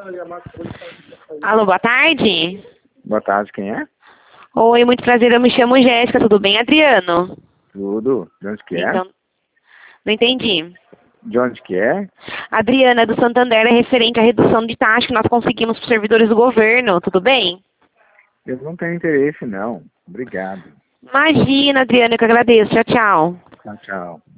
Alô, boa tarde. Boa tarde, quem é? Oi, muito prazer, eu me chamo Jéssica, tudo bem, Adriano? Tudo. De onde que é? Então, não entendi. De onde que é? Adriana, é do Santander, é referente à redução de taxa que nós conseguimos para os servidores do governo, tudo bem? Eu não tenho interesse, não. Obrigado. Imagina, Adriana, eu que agradeço. Tchau, tchau. Tchau, tchau.